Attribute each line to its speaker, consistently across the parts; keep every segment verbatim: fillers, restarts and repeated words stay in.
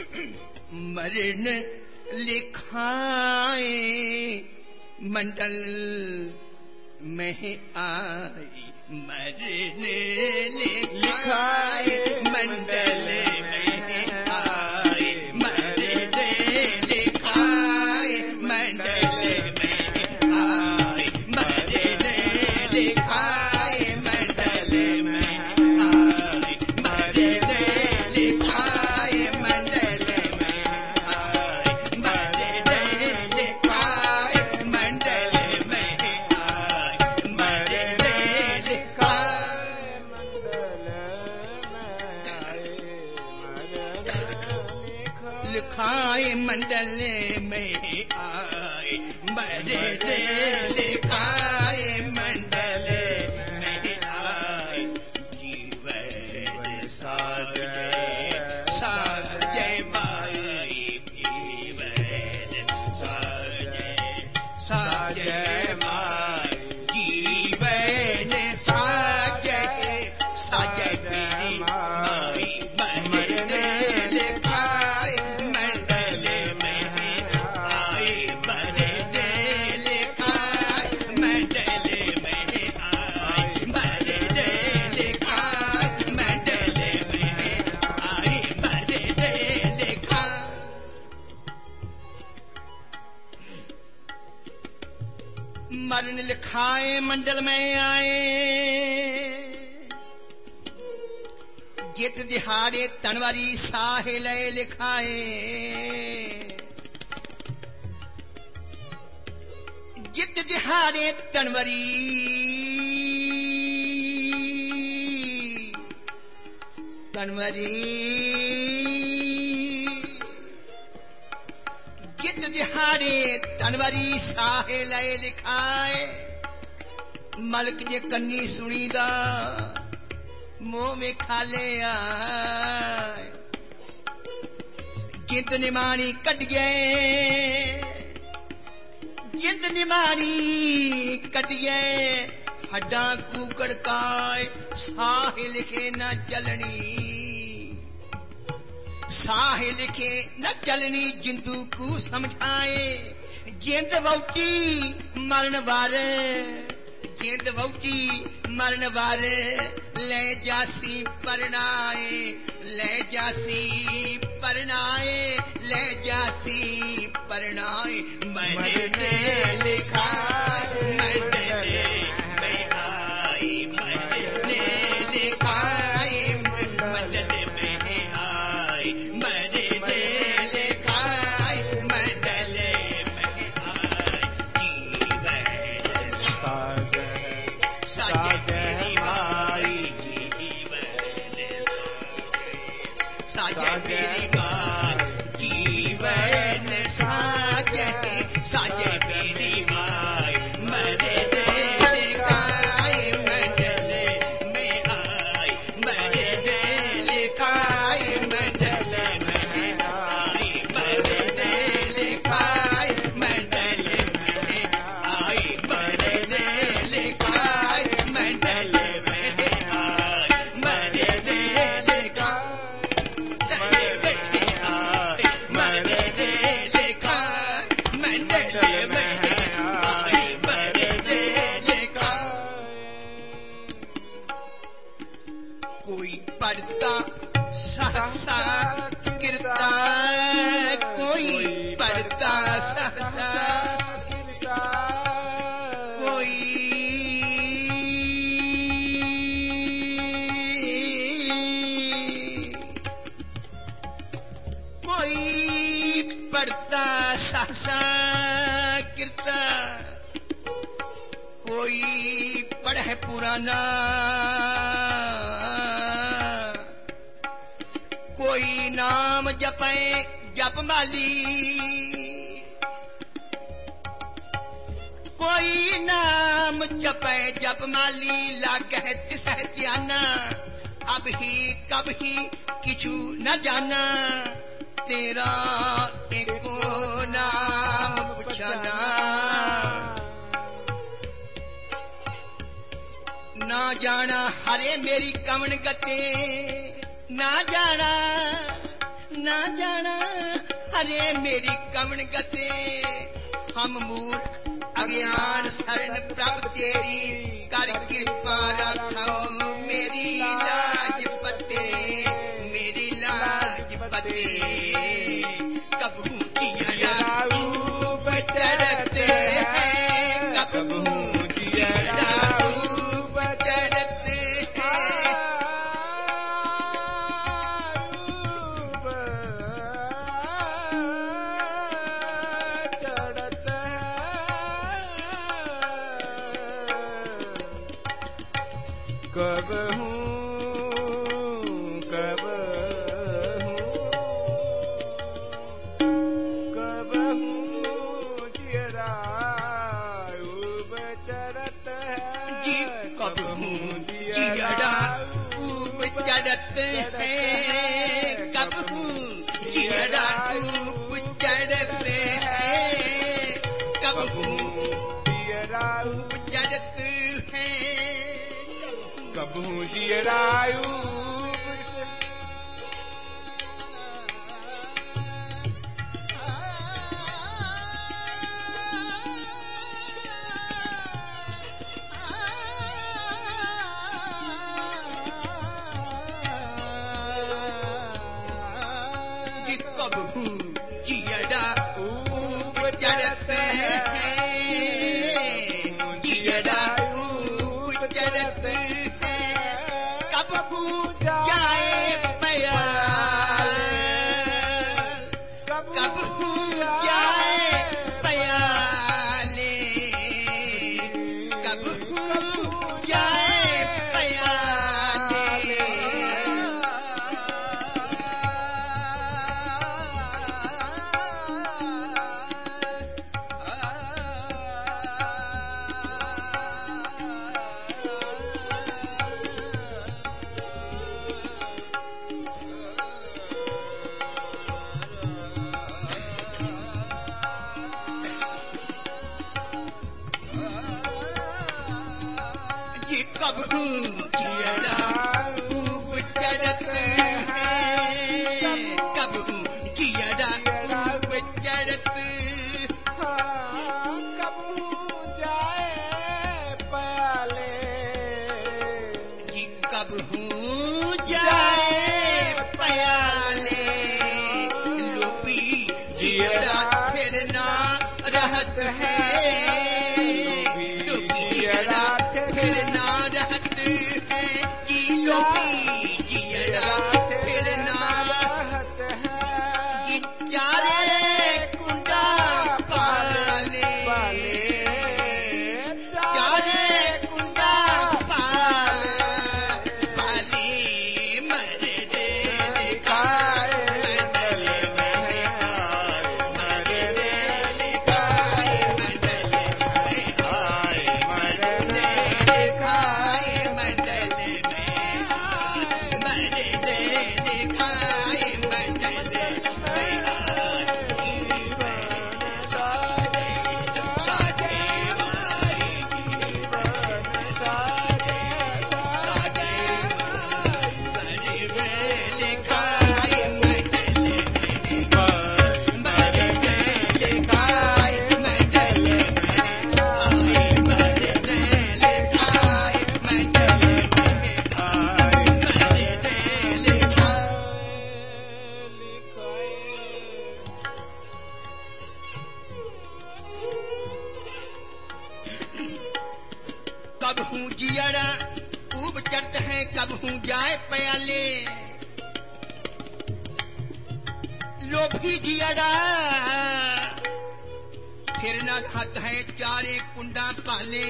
Speaker 1: मरण लिखाए मंडल में आई, मरण लिखाए मंडल में आई, मरण लिखाए मंडल में आई, मरण लिखाए मंडल में आई, मरण लिखाए मंडल में आई, मरण लिखाए मंडल में आई, मरण लिखाए मंडल में आए, मरण लिखाए मंडल में आए। जीवन साजे साजे माई, जीवन साजे साजे माई, जीवन साजे साजे मेरी माई, मरण लिखाए मंडल में आई, मरण लिखाए मंडल में आई, मरण लिखाए मंडल में आई, मरण लिखाए। मरण लिखाए मंडल में आए, जित दिहाड़े तनवारी साहे लय लिखाए, जित दिहाड़े तनवारी तनवारी जित दिहाड़े तनवारी साहे लय लिखाए। मलक जे कन्नी सुनीदा मुंह में खाले आए, जित निमाणी कट गए, जित निमाणी कट गए, हड्डा कूकड़ काय, साह लिखे न चलनी, साह लिखे न चलनी, जिंदू को समझाए। जिंद वौटी मरण वारे, जिंद वौटी मरण वारे, ले जासी परनाए, ले जासी परनाए, ले जासी परनाए। मरण लिखाए मंडल में आई, मरण लिखाए मंडल में आई, मरण लिखाए मंडल में आई। जीवन साजे साजे माई, जीवन साजे मेरी माई, जीवन साजे साजे मेरी माई, मरण लिखाए मंडल में आई, मरण लिखाए मंडल में आई, मरण लिखाए मंडल में आई, मरण लिखाए मंडल में आई, मरण लिखाए कोई पढ़ता सहसा गिरता, कोई पढ़ता सहसा कोई कोई पढ़ता सहसा गिरता, कोई पढ़े पुराना, कोई नाम जपे जप माली, कोई नाम जपे जप माली, लागह तिसह ध्याना, अब ही कब ही किछु न जाना, तेरा एको नाम पुछना, ना जाना हरे मेरी कमन गते, ना जाना ना जाना हरे मेरी कवण गते हम मूर्ख अज्ञान शरण प्रभ तेरी कर कृपा रखो मेरी लाज पते मेरी लाज पते कबहू जिया रूप चढ़ते हैं कबहू जिया रूप चढ़ते हैं
Speaker 2: कबहू कबहू कबहू जियरा ऊब चढ़त है
Speaker 1: जी कबहू जियरा ऊब चढ़त है कबहू जियरा ऊब चढ़त है कबहू
Speaker 2: जियरा
Speaker 1: ऊब चढ़त है
Speaker 2: कबहू जियरायु
Speaker 1: कबहू जियरा ऊब चढ़त है जियरा ऊब चढ़त है कबहू जाए प्याल कबहू जाए प्याले कबहू जाए प्याले जी कबहू जियरा ऊब चढ़त है कबहू जियरा ऊब चढ़त
Speaker 2: कबहू जाए प्याले
Speaker 1: जी कबहू जाए प्याले लोपी जियरा फिरना रहत है लोपी जियरा फिरना रहत है जी लोपी जियरा फिरना
Speaker 2: रहत है
Speaker 1: जी चारे कुंडा पाले चारे कुंडा पाल पाली मर दे लिखाए मंडल में मर दे लिखाए मंडल में
Speaker 2: आए मर
Speaker 1: लिखाए मंडल में मर दे लिखाए मंडल में
Speaker 2: साजे
Speaker 1: साजे मारी
Speaker 2: साजे
Speaker 1: साजे मारी लिखाए मंडल में मर दे लिखाए मंडल में मर दे लिखाए मंडल में मर दे लिखाए कबहू जियरा ऊब चढ़त है कबहू जाए प्याले लोभी जियरा फिर न रहत है चारे कुंडा पाले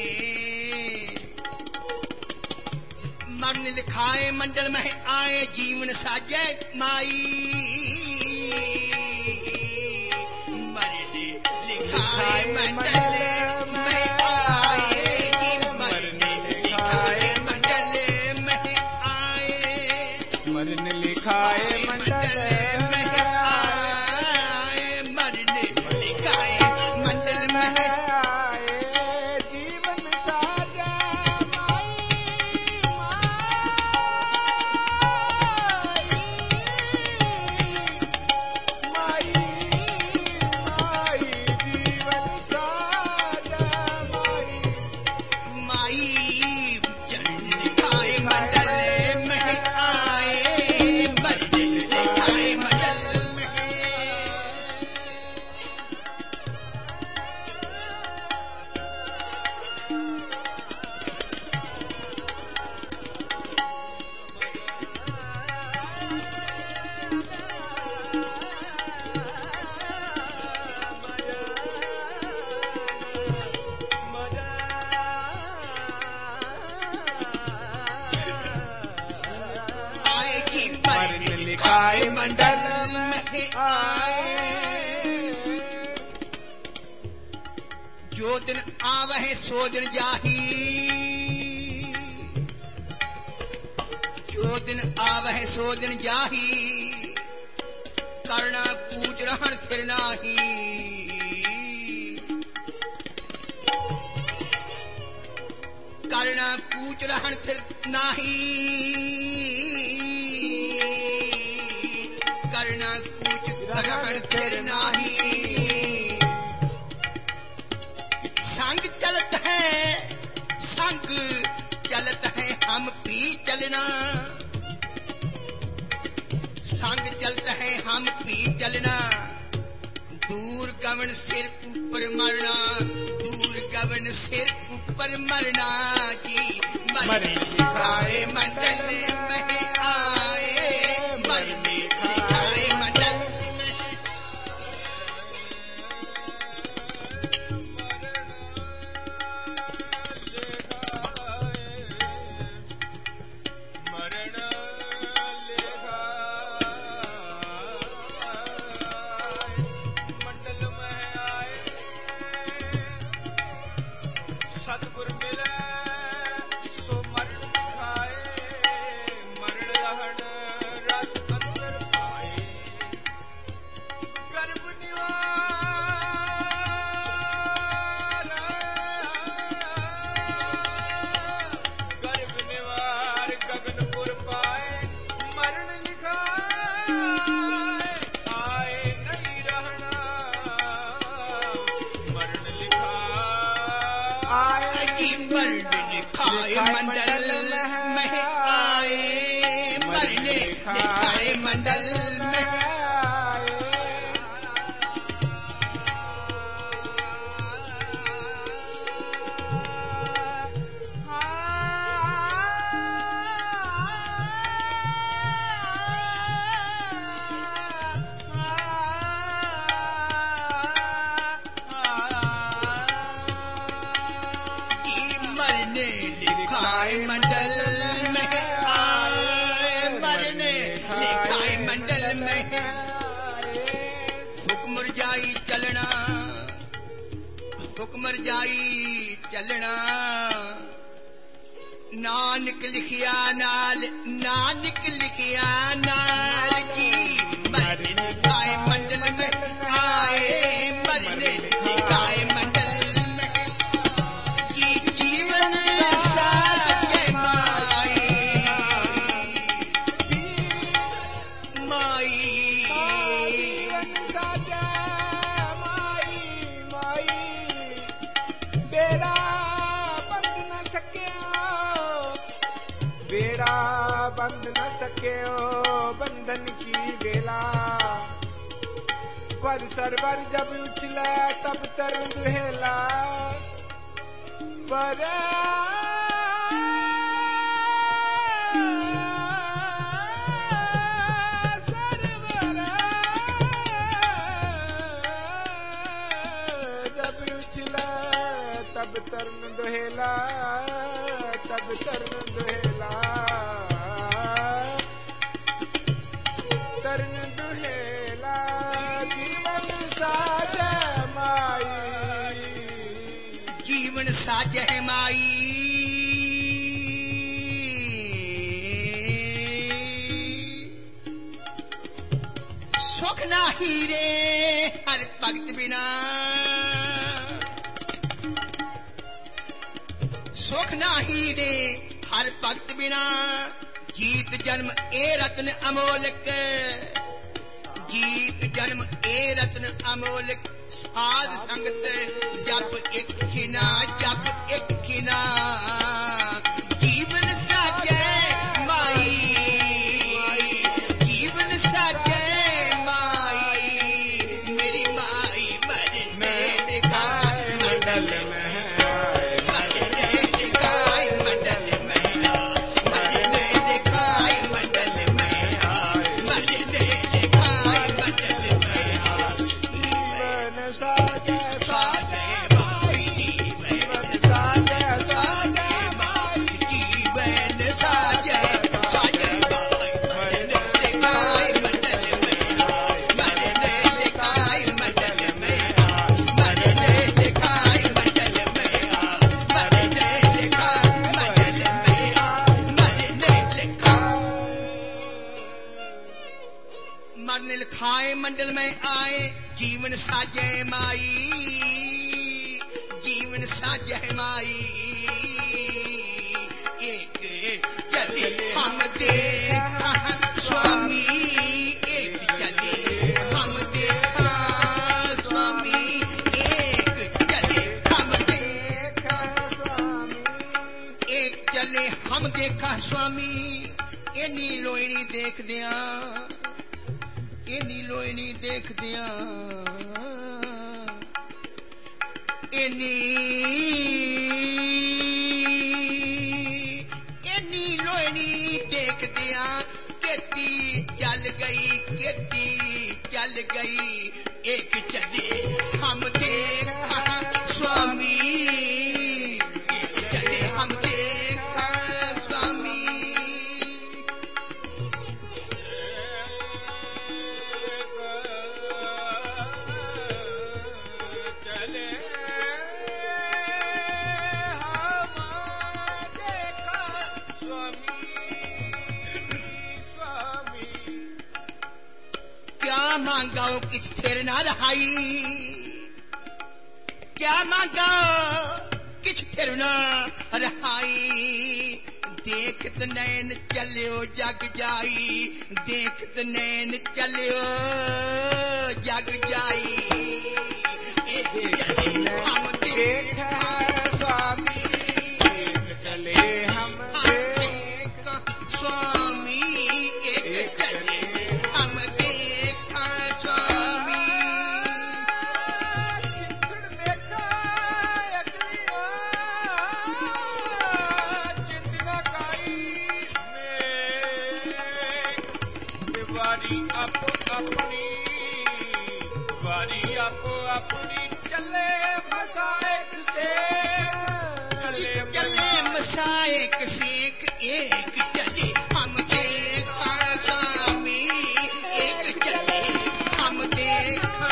Speaker 1: मरण लिखाए मंडल में आए जीवन साजे माई मरण लिखाए मंडल में आए जीवन लिखाए मंडल में आए
Speaker 2: मरण लिखाए मंडल
Speaker 1: में आए मरण लिखाए मंडल में
Speaker 2: आए जीवन साजे माई
Speaker 1: आवह सो दिन जाही, जो दिन आवह सो दिन जाही, करना पूज रहन थिर नाही। करना पूज रहन थिर नाही, करना पूज रहन थिर नाही। संग चलत है, संग चलत है हम भी चलना, संग चलत है हम भी चलना। दूर गवन सिर ऊपर मरना, दूर गवन सिर ऊपर मरना जी। मर लिखाए मंडल में आए, मर लिखाए मंडल में। हुक्मर जाई चलना, नानक लिखिया नाल, नानक लिखिया नाल जी। मरने लिखाए मंडल में आए, मरने लिखाए मंडल में की। जीवन साजे माई, माई
Speaker 2: बेड़ा बंद न सकियो, बेड़ा बंद न सकियो बंधन की बेला। पर सरवर जब उछला तब तर दुहेला, पर सरवर जब उछला तब तरन दुहेला, तब तरन दुहेला, तरन दुहेला। जीवन साजे माई,
Speaker 1: जीवन साजे माई। सुख नाही रे हर भगत बिना, सुख नाही रे हर भगत बिना। जीत जन्म ए रत्न अमोलक, जीत जन्म ए रत्न अमोलक। साध संगत जप एक खिना, जप एक खिना। जीवन साजे माई, जीवन साजे माई। मेरी माई मरने लिखाए मंडल में,
Speaker 2: साजे साजे माई, जीवन साजे साजे
Speaker 1: लिखाए मंडल में आए जीवन साजे माई जीवन साजे माई एक चले हम देखा स्वामी एक चले हम देखा स्वामी एक चले हम देखा स्वामी एक चले हम देखा स्वामी ए नीलो इनी देख दिया ए नीलो इनी देख दिया ए नी ए नीलो इनी देख दिया केती चल गई केती चल गई एक चले हम देखा स्वामी एक चले हम देखा स्वामी क्या मांगाओ किछ थेर ना रहाई क्या मांगाओ किछ थेर ना रहाई देखत नैन चलियो जग जाई देखत नैन चलियो जग जाई हम देखा स्वामी चले हम देखा स्वामी एक चले हम देखा स्वामी
Speaker 2: अपनी वारी आपो अपनी चले मसाएक से
Speaker 1: चले चले मसाएक सेक एक चले हम देखा स्वामी एक चले हम देखा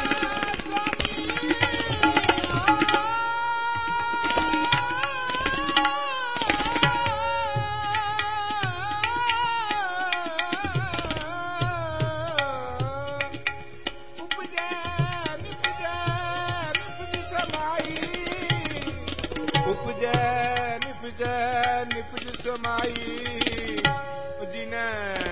Speaker 2: उपजे निपजे निपज समाई जिने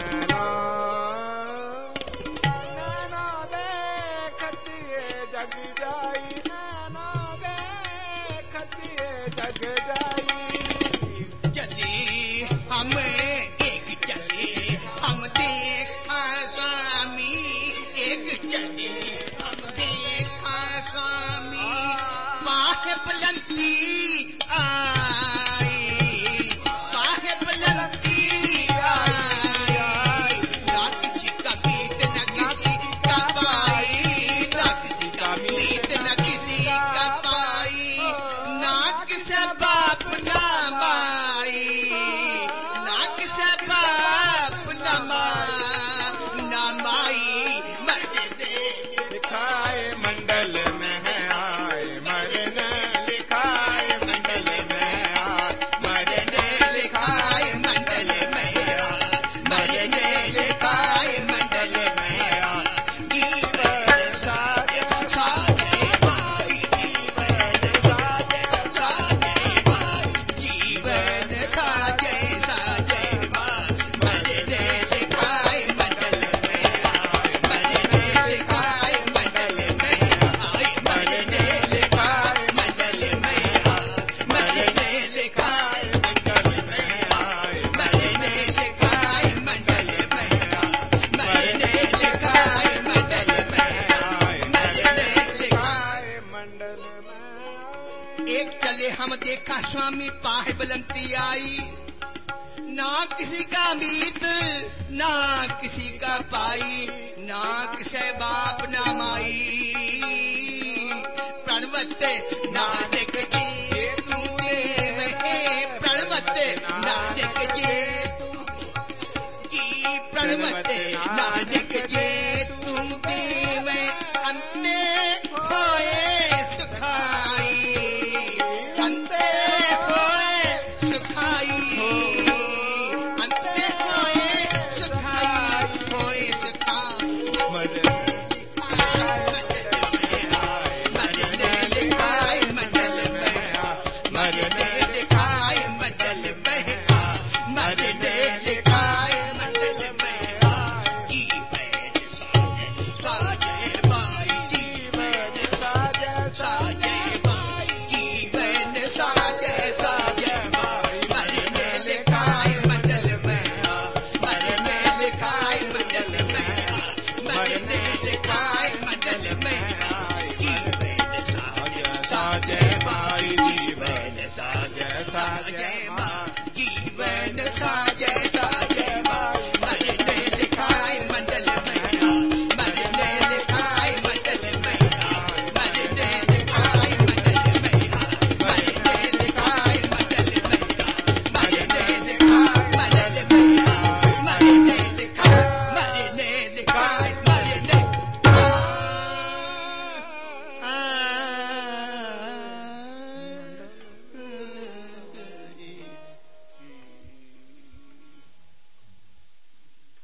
Speaker 2: नैना देखतिए जग जाई नैना देखतिए जग जाई
Speaker 1: चले हम एक चले हम देखा स्वामी एक चले हम देखा स्वामी बाहे बुलंदी आई बाहे बुलंदी आई ना किसी का मीत न किसी का पाई ना किसी का मीत न किसी का पाई ना किसी बाप ना माई ना किसी बाप ना माँ ना माई मर दे
Speaker 2: लिखाए मंडल में है आए मरने लिखाए मंडल में आए
Speaker 1: मरने लिखाए मंडल में मरने लिखाए मंडल में जीवन साजे साजे भाई जीवन साजे साजे भाई जीवन साजे साजे भाई मरने लिखाए मंडल में मरने लिखाए मंडल में मरने लिखाए मंडल में मरने लिखाए मंडल में मरने लिखाए मंडल में मरने लिखाए मंडल में मरने लिखाए
Speaker 2: मंडल में
Speaker 1: एक चले हम देखा स्वामी पाहे बुलंदी आई ना किसी का मीत ना किसी का पाई ना किसे बाप ना माई प्रणवते